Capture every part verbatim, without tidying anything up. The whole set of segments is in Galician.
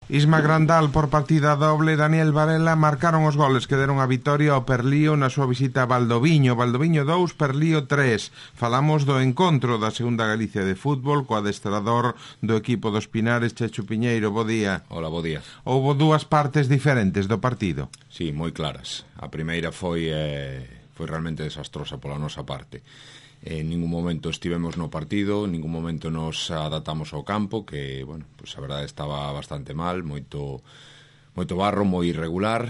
Isma Grandal por partida doble, Daniel Varela marcaron os goles que deron a vitoria ao Perlío na súa visita a Valdoviño. Valdoviño dous, Perlío tres. Falamos do encontro da Segunda Galicia de Fútbol co adestrador do equipo dos Pinares, Chechu Piñeiro. Bo día. Hola, bo día. Houbo dúas partes diferentes do partido. Sí, moi claras. A primeira foi, eh, foi realmente desastrosa pola nosa parte. En ningún momento estivemos no partido, en ningún momento nos adaptamos ao campo, que, bueno, pues a verdade estaba bastante mal, moito moito barro, moi irregular,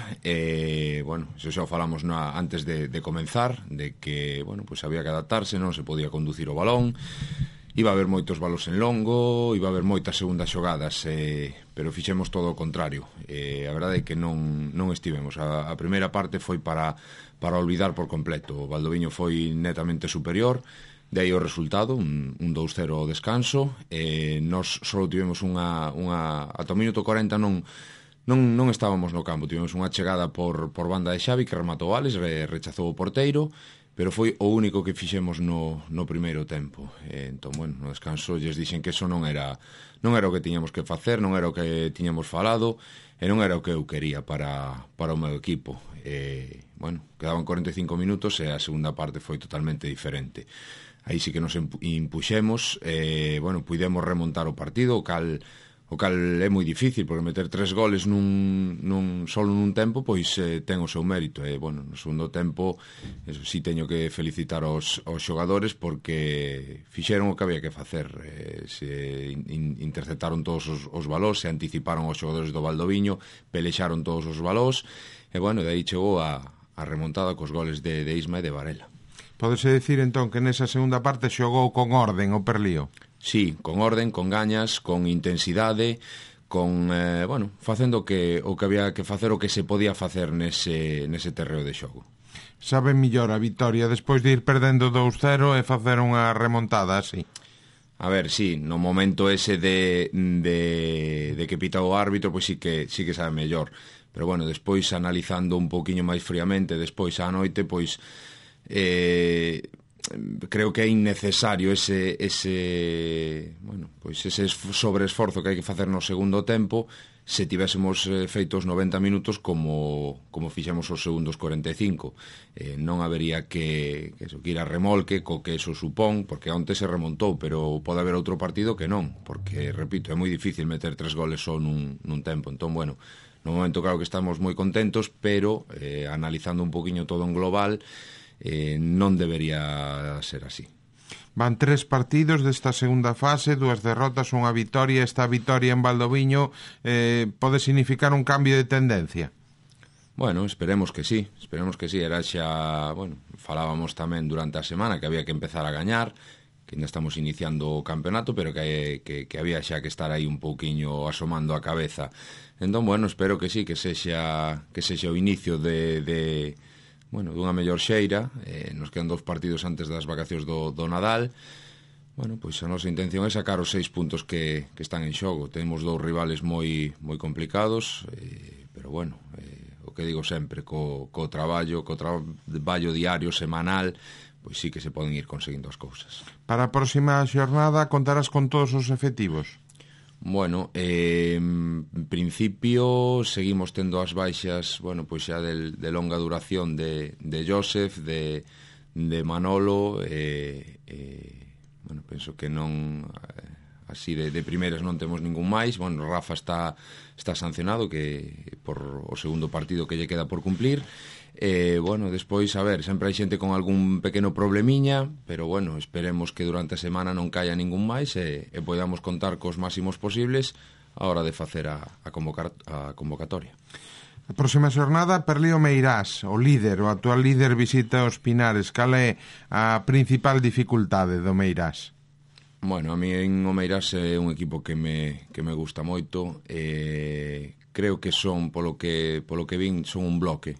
e, bueno, iso xa o falamos na, antes de, de comenzar, de que, bueno, pues había que adaptarse, non se podía conducir o balón, iba a haber moitos balos en longo, iba a haber moitas segundas xogadas, eh, pero fixemos todo o contrario. Eh, a verdade é que non, non estivemos. A, a primeira parte foi para... para olvidar por completo. O Valdoviño foi netamente superior, de aí o resultado, un, un dous cero ao descanso, e nós só tivemos unha, unha ata o minuto corenta non, non, non estábamos no campo, tivemos unha chegada por, por banda de Xavi que rematou Alex, re, rechazou o porteiro, pero foi o único que fixemos no, no primeiro tempo. E, entón, bueno, no descanso lles dixen que eso non era, non era o que tiñamos que facer, non era o que tiñamos falado, e non era o que eu quería para, para o meu equipo. E, bueno, quedaban cuarenta e cinco minutos e a segunda parte foi totalmente diferente. Aí sí que nos impuxemos, e, bueno, pudemos remontar o partido, o cal, o cal é moi difícil, porque meter tres goles nun, nun solo nun tempo, pois eh, ten o seu mérito. E, bueno, no segundo tempo, eso sí teño que felicitar aos, aos xogadores, porque fixeron o que había que facer. Eh, se in, interceptaron todos os, os balós, se anticiparon os xogadores do Valdoviño, pelexaron todos os balós, e, bueno, de aí chegou a, a remontada cos goles de, de Isma e de Varela. Pódese dicir, entón, que nesa segunda parte xogou con orden o Perlío? Sí, con orden, con gañas, con intensidade, con, eh, bueno, facendo que, o que había que facer, o que se podía facer nese, nese terreo de xogo. Sabe millor a vitoria despois de ir perdendo dous cero e facer unha remontada así? A ver, sí, no momento ese de, de, de que pita o árbitro, pois sí que, sí que sabe mellor. Pero, bueno, despois, analizando un poquinho máis fríamente, despois á noite, pois... Eh, creo que é innecesario ese ese, bueno, pois ese sobreesforzo que hai que facer no segundo tempo se tivésemos eh, feito os noventa minutos como, como fixemos os segundos cuarenta e cinco. Eh, non habería que, que, eso, que ir a remolque co que eso supón, porque onte se remontou, pero pode haber outro partido que non, porque, repito, é moi difícil meter tres goles só nun, nun tempo. Entón, bueno, no momento claro que estamos moi contentos, pero eh, analizando un poquinho todo en global, Eh, non debería ser así. Van tres partidos desta segunda fase, dúas derrotas, unha vitoria. Esta vitoria en Valdoviño eh, pode significar un cambio de tendencia? Bueno, esperemos que sí, esperemos que sí. Era xa, bueno, falábamos tamén durante a semana que había que empezar a gañar, que ainda estamos iniciando o campeonato, pero que, que, que había xa que estar aí un pouquiño asomando a cabeza. Entón, bueno, espero que sí, que sexa, que sexa o inicio de... de bueno, dunha mellor xeira. Eh, nos quedan dous partidos antes das vacacións do, do Nadal. Bueno, pois a nosa intención é sacar os seis puntos que, que están en xogo. Temos dous rivales moi moi complicados, eh, pero bueno, eh, o que digo sempre, co, co traballo, co traballo diario, semanal, pois sí que se poden ir conseguindo as cousas. Para a próxima xornada contarás con todos os efectivos? Bueno, eh, en principio seguimos tendo as baixas, bueno, pois xa de, de longa duración de, de Joseph, de, de Manolo, e, eh, bueno, penso que non, así de, de primeiras non temos ningún máis. Bueno, Rafa está, está sancionado, que por o segundo partido que lle queda por cumplir. E, bueno, despois, a ver, sempre hai xente con algún pequeno problemiña, pero, bueno, esperemos que durante a semana non caia ningún máis e, e podamos contar cos máximos posibles a hora de facer a, a, convocar, a convocatoria. A próxima xornada, Perlío Meirás, o líder, o actual líder, visita os Pinares. Cal é a principal dificultade do Meirás? Bueno, a mí en o Meirás é un equipo que me, que me gusta moito, e creo que son, polo que, polo que vin, son un bloque.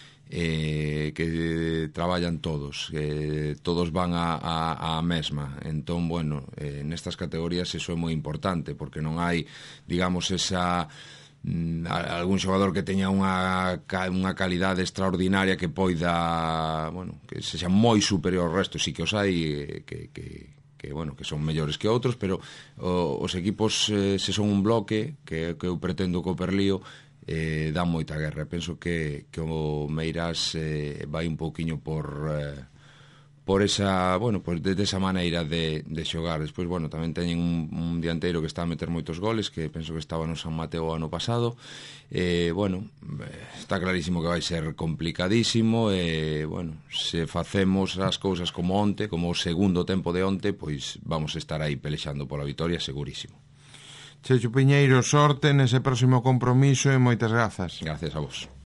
Eh, que traballan todos, eh, todos van a, a, a mesma. Entón, bueno, eh, nestas categorías eso é moi importante, porque non hai, digamos, esa mm, algún xogador que teña unha, unha calidade extraordinaria que poida, bueno, que sexa moi superior ao resto. Sí que os hai, que, que, que, bueno, que son mellores que outros, pero o, os equipos, eh, se son un bloque, que, que eu pretendo co Perlío, eh, dan moita guerra. Penso que, que o Meirás eh, vai un pouquiño por... Eh, por esa, bueno, pues de, de esa maneira de, de xogar. Despois, bueno, tamén teñen un, un dianteiro que está a meter moitos goles, que penso que estaba no San Mateo ano pasado. Eh, bueno, está clarísimo que vai ser complicadísimo, e, eh, bueno, se facemos as cousas como onte, como o segundo tempo de onte, pois vamos a estar aí pelexando pola vitoria, segurísimo. Checho Piñeiro, sorte nese próximo compromiso e moitas grazas. Gracias a vos.